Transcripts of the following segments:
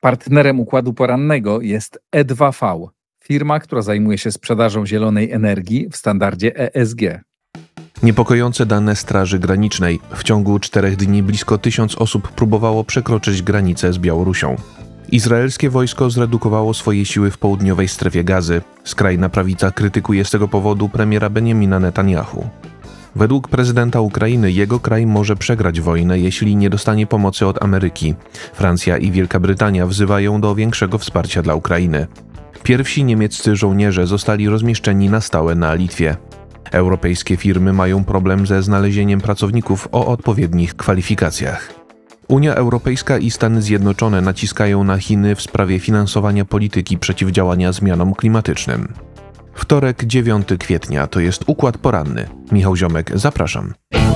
Partnerem układu porannego jest E2V, firma, która zajmuje się sprzedażą zielonej energii w standardzie ESG. Niepokojące dane Straży Granicznej. W ciągu 4 dni blisko 1000 osób próbowało przekroczyć granicę z Białorusią. Izraelskie wojsko zredukowało swoje siły w południowej strefie Gazy. Skrajna prawica krytykuje z tego powodu premiera Benjamina Netanyahu. Według prezydenta Ukrainy jego kraj może przegrać wojnę, jeśli nie dostanie pomocy od Ameryki. Francja i Wielka Brytania wzywają do większego wsparcia dla Ukrainy. Pierwsi niemieccy żołnierze zostali rozmieszczeni na stałe na Litwie. Europejskie firmy mają problem ze znalezieniem pracowników o odpowiednich kwalifikacjach. Unia Europejska i Stany Zjednoczone naciskają na Chiny w sprawie finansowania polityki przeciwdziałania zmianom klimatycznym. Wtorek, 9 kwietnia, to jest Układ Poranny. Michał Ziomek, zapraszam.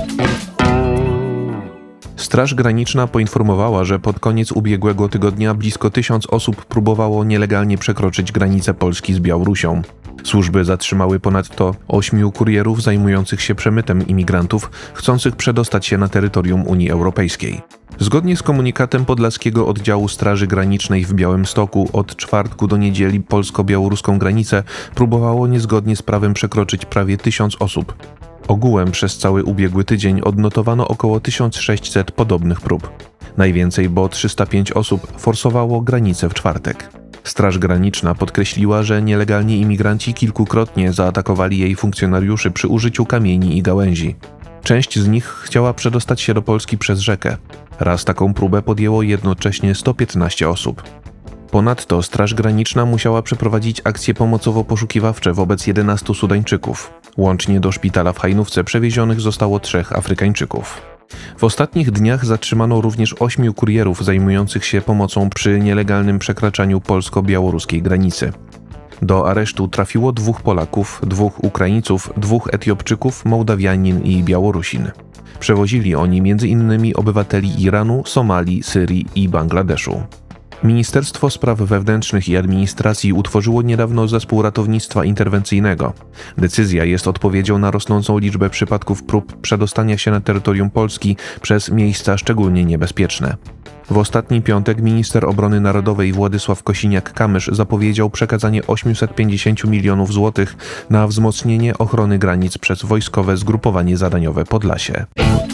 Straż Graniczna poinformowała, że pod koniec ubiegłego tygodnia blisko 1000 osób próbowało nielegalnie przekroczyć granicę Polski z Białorusią. Służby zatrzymały ponadto 8 kurierów zajmujących się przemytem imigrantów, chcących przedostać się na terytorium Unii Europejskiej. Zgodnie z komunikatem Podlaskiego Oddziału Straży Granicznej w Białymstoku od czwartku do niedzieli polsko-białoruską granicę próbowało niezgodnie z prawem przekroczyć prawie 1000 osób. Ogółem przez cały ubiegły tydzień odnotowano około 1600 podobnych prób. Najwięcej, bo 305 osób forsowało granicę w czwartek. Straż Graniczna podkreśliła, że nielegalni imigranci kilkukrotnie zaatakowali jej funkcjonariuszy przy użyciu kamieni i gałęzi. Część z nich chciała przedostać się do Polski przez rzekę. Raz taką próbę podjęło jednocześnie 115 osób. Ponadto Straż Graniczna musiała przeprowadzić akcje pomocowo-poszukiwawcze wobec 11 Sudańczyków. Łącznie do szpitala w Hajnówce przewiezionych zostało 3 Afrykańczyków. W ostatnich dniach zatrzymano również 8 kurierów zajmujących się pomocą przy nielegalnym przekraczaniu polsko-białoruskiej granicy. Do aresztu trafiło 2 Polaków, 2 Ukraińców, 2 Etiopczyków, Mołdawianin i Białorusin. Przewozili oni m.in. obywateli Iranu, Somalii, Syrii i Bangladeszu. Ministerstwo Spraw Wewnętrznych i Administracji utworzyło niedawno zespół ratownictwa interwencyjnego. Decyzja jest odpowiedzią na rosnącą liczbę przypadków prób przedostania się na terytorium Polski przez miejsca szczególnie niebezpieczne. W ostatni piątek minister obrony narodowej Władysław Kosiniak-Kamysz zapowiedział przekazanie 850 milionów złotych na wzmocnienie ochrony granic przez wojskowe zgrupowanie zadaniowe Podlasie.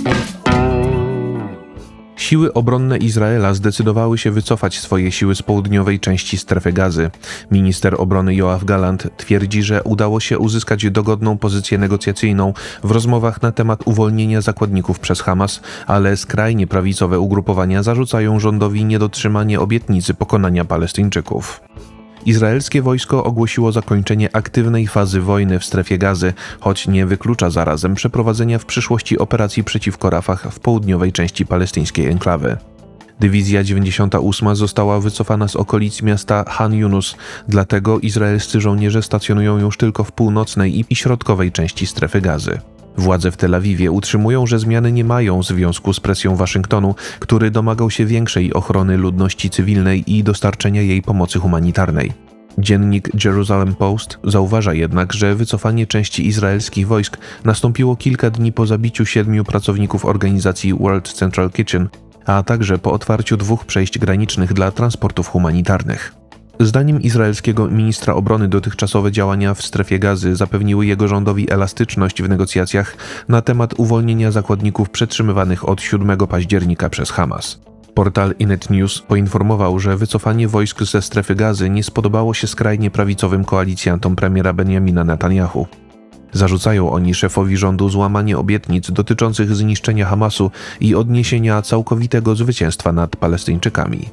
Siły obronne Izraela zdecydowały się wycofać swoje siły z południowej części strefy Gazy. Minister obrony Yoav Gallant twierdzi, że udało się uzyskać dogodną pozycję negocjacyjną w rozmowach na temat uwolnienia zakładników przez Hamas, ale skrajnie prawicowe ugrupowania zarzucają rządowi niedotrzymanie obietnicy pokonania Palestyńczyków. Izraelskie wojsko ogłosiło zakończenie aktywnej fazy wojny w strefie Gazy, choć nie wyklucza zarazem przeprowadzenia w przyszłości operacji przeciwko Rafah w południowej części palestyńskiej enklawy. Dywizja 98 została wycofana z okolic miasta Han Yunus, dlatego izraelscy żołnierze stacjonują już tylko w północnej i środkowej części strefy Gazy. Władze w Tel Awiwie utrzymują, że zmiany nie mają związku z presją Waszyngtonu, który domagał się większej ochrony ludności cywilnej i dostarczenia jej pomocy humanitarnej. Dziennik Jerusalem Post zauważa jednak, że wycofanie części izraelskich wojsk nastąpiło kilka dni po zabiciu 7 pracowników organizacji World Central Kitchen, a także po otwarciu 2 przejść granicznych dla transportów humanitarnych. Zdaniem izraelskiego ministra obrony dotychczasowe działania w strefie Gazy zapewniły jego rządowi elastyczność w negocjacjach na temat uwolnienia zakładników przetrzymywanych od 7 października przez Hamas. Portal Inet News poinformował, że wycofanie wojsk ze strefy Gazy nie spodobało się skrajnie prawicowym koalicjantom premiera Benjamina Netanyahu. Zarzucają oni szefowi rządu złamanie obietnic dotyczących zniszczenia Hamasu i odniesienia całkowitego zwycięstwa nad Palestyńczykami.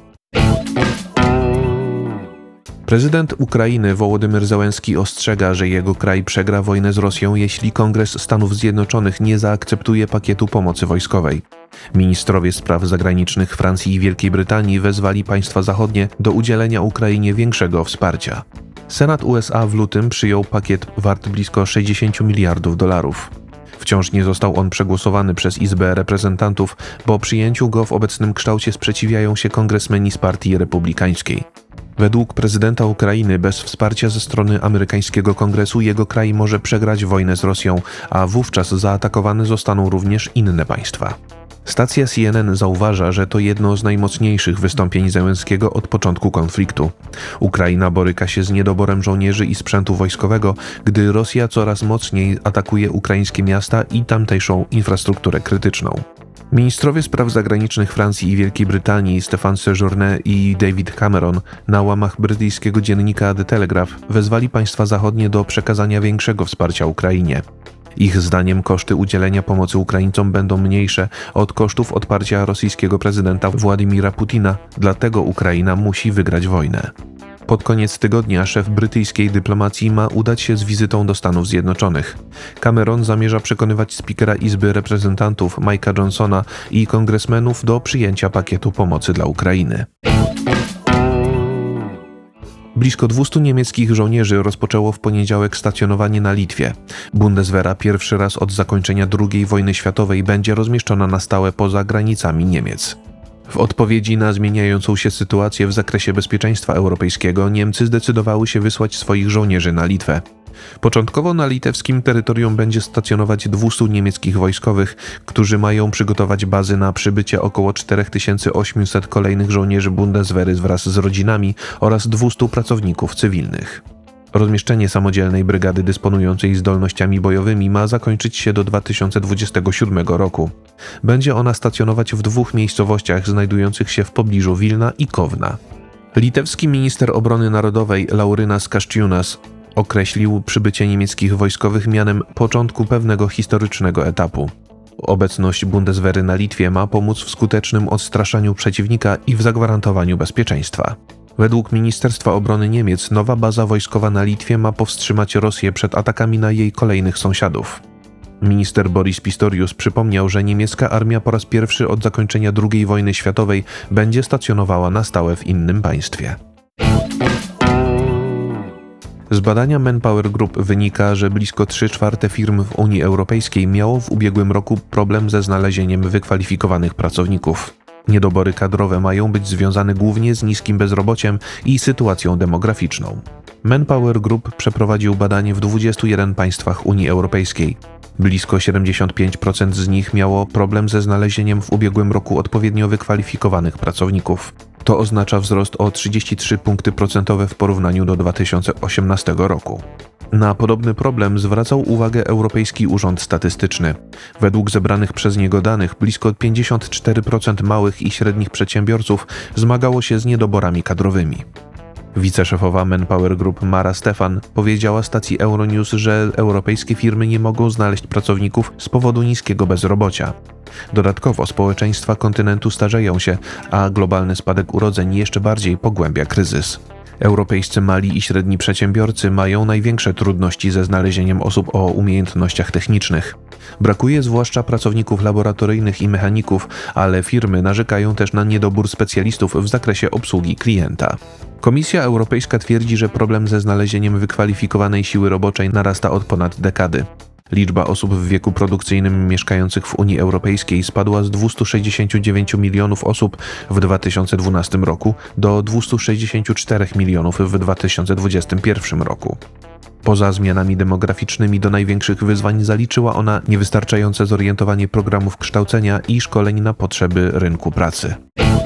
Prezydent Ukrainy Wołodymyr Zełenski ostrzega, że jego kraj przegra wojnę z Rosją, jeśli Kongres Stanów Zjednoczonych nie zaakceptuje pakietu pomocy wojskowej. Ministrowie spraw zagranicznych Francji i Wielkiej Brytanii wezwali państwa zachodnie do udzielenia Ukrainie większego wsparcia. Senat USA w lutym przyjął pakiet wart blisko 60 miliardów dolarów. Wciąż nie został on przegłosowany przez Izbę Reprezentantów, bo przyjęciu go w obecnym kształcie sprzeciwiają się kongresmeni z Partii Republikańskiej. Według prezydenta Ukrainy bez wsparcia ze strony amerykańskiego kongresu jego kraj może przegrać wojnę z Rosją, a wówczas zaatakowane zostaną również inne państwa. Stacja CNN zauważa, że to jedno z najmocniejszych wystąpień Zełenskiego od początku konfliktu. Ukraina boryka się z niedoborem żołnierzy i sprzętu wojskowego, gdy Rosja coraz mocniej atakuje ukraińskie miasta i tamtejszą infrastrukturę krytyczną. Ministrowie spraw zagranicznych Francji i Wielkiej Brytanii Stéphane Séjourné i David Cameron na łamach brytyjskiego dziennika The Telegraph wezwali państwa zachodnie do przekazania większego wsparcia Ukrainie. Ich zdaniem koszty udzielenia pomocy Ukraińcom będą mniejsze od kosztów odparcia rosyjskiego prezydenta Władimira Putina, dlatego Ukraina musi wygrać wojnę. Pod koniec tygodnia szef brytyjskiej dyplomacji ma udać się z wizytą do Stanów Zjednoczonych. Cameron zamierza przekonywać spikera Izby Reprezentantów Mike'a Johnsona i kongresmenów do przyjęcia pakietu pomocy dla Ukrainy. Blisko 200 niemieckich żołnierzy rozpoczęło w poniedziałek stacjonowanie na Litwie. Bundeswehra pierwszy raz od zakończenia II wojny światowej będzie rozmieszczona na stałe poza granicami Niemiec. W odpowiedzi na zmieniającą się sytuację w zakresie bezpieczeństwa europejskiego Niemcy zdecydowały się wysłać swoich żołnierzy na Litwę. Początkowo na litewskim terytorium będzie stacjonować 200 niemieckich wojskowych, którzy mają przygotować bazy na przybycie około 4800 kolejnych żołnierzy Bundeswehry wraz z rodzinami oraz 200 pracowników cywilnych. Rozmieszczenie samodzielnej brygady dysponującej zdolnościami bojowymi ma zakończyć się do 2027 roku. Będzie ona stacjonować w 2 miejscowościach znajdujących się w pobliżu Wilna i Kowna. Litewski minister obrony narodowej Laurynas Kasčiūnas określił przybycie niemieckich wojskowych mianem początku pewnego historycznego etapu. Obecność Bundeswehry na Litwie ma pomóc w skutecznym odstraszaniu przeciwnika i w zagwarantowaniu bezpieczeństwa. Według Ministerstwa Obrony Niemiec nowa baza wojskowa na Litwie ma powstrzymać Rosję przed atakami na jej kolejnych sąsiadów. Minister Boris Pistorius przypomniał, że niemiecka armia po raz pierwszy od zakończenia II wojny światowej będzie stacjonowała na stałe w innym państwie. Z badania Manpower Group wynika, że blisko 3/4 firm w Unii Europejskiej miało w ubiegłym roku problem ze znalezieniem wykwalifikowanych pracowników. Niedobory kadrowe mają być związane głównie z niskim bezrobociem i sytuacją demograficzną. Manpower Group przeprowadził badanie w 21 państwach Unii Europejskiej. Blisko 75% z nich miało problem ze znalezieniem w ubiegłym roku odpowiednio wykwalifikowanych pracowników. To oznacza wzrost o 33 punkty procentowe w porównaniu do 2018 roku. Na podobny problem zwracał uwagę Europejski Urząd Statystyczny. Według zebranych przez niego danych blisko 54% małych i średnich przedsiębiorców zmagało się z niedoborami kadrowymi. Wiceszefowa Manpower Group Mara Stefan powiedziała stacji Euronews, że europejskie firmy nie mogą znaleźć pracowników z powodu niskiego bezrobocia. Dodatkowo społeczeństwa kontynentu starzeją się, a globalny spadek urodzeń jeszcze bardziej pogłębia kryzys. Europejscy mali i średni przedsiębiorcy mają największe trudności ze znalezieniem osób o umiejętnościach technicznych. Brakuje zwłaszcza pracowników laboratoryjnych i mechaników, ale firmy narzekają też na niedobór specjalistów w zakresie obsługi klienta. Komisja Europejska twierdzi, że problem ze znalezieniem wykwalifikowanej siły roboczej narasta od ponad dekady. Liczba osób w wieku produkcyjnym mieszkających w Unii Europejskiej spadła z 269 milionów osób w 2012 roku do 264 milionów w 2021 roku. Poza zmianami demograficznymi do największych wyzwań zaliczyła ona niewystarczające zorientowanie programów kształcenia i szkoleń na potrzeby rynku pracy.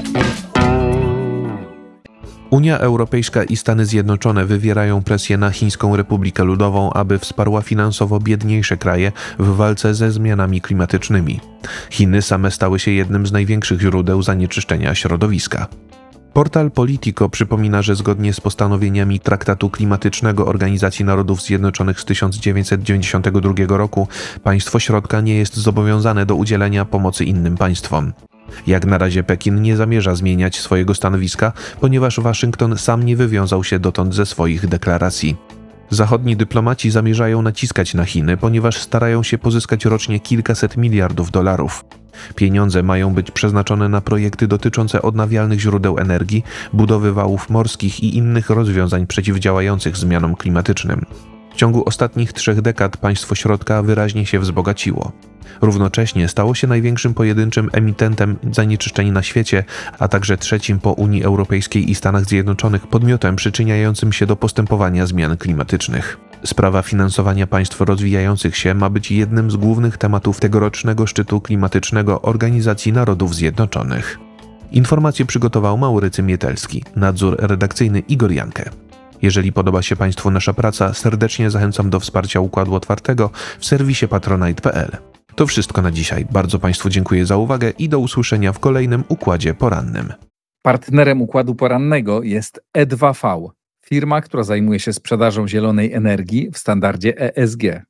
Unia Europejska i Stany Zjednoczone wywierają presję na Chińską Republikę Ludową, aby wsparła finansowo biedniejsze kraje w walce ze zmianami klimatycznymi. Chiny same stały się jednym z największych źródeł zanieczyszczenia środowiska. Portal Politico przypomina, że zgodnie z postanowieniami Traktatu Klimatycznego Organizacji Narodów Zjednoczonych z 1992 roku państwo środka nie jest zobowiązane do udzielenia pomocy innym państwom. Jak na razie Pekin nie zamierza zmieniać swojego stanowiska, ponieważ Waszyngton sam nie wywiązał się dotąd ze swoich deklaracji. Zachodni dyplomaci zamierzają naciskać na Chiny, ponieważ starają się pozyskać rocznie kilkaset miliardów dolarów. Pieniądze mają być przeznaczone na projekty dotyczące odnawialnych źródeł energii, budowy wałów morskich i innych rozwiązań przeciwdziałających zmianom klimatycznym. W ciągu ostatnich 3 dekad państwo środka wyraźnie się wzbogaciło. Równocześnie stało się największym pojedynczym emitentem zanieczyszczeń na świecie, a także trzecim po Unii Europejskiej i Stanach Zjednoczonych podmiotem przyczyniającym się do postępowania zmian klimatycznych. Sprawa finansowania państw rozwijających się ma być jednym z głównych tematów tegorocznego szczytu klimatycznego Organizacji Narodów Zjednoczonych. Informacje przygotował Maurycy Mietelski, nadzór redakcyjny Igor Jankę. Jeżeli podoba się Państwu nasza praca, serdecznie zachęcam do wsparcia Układu Otwartego w serwisie patronite.pl. To wszystko na dzisiaj. Bardzo Państwu dziękuję za uwagę i do usłyszenia w kolejnym Układzie Porannym. Partnerem Układu Porannego jest E2V, firma, która zajmuje się sprzedażą zielonej energii w standardzie ESG.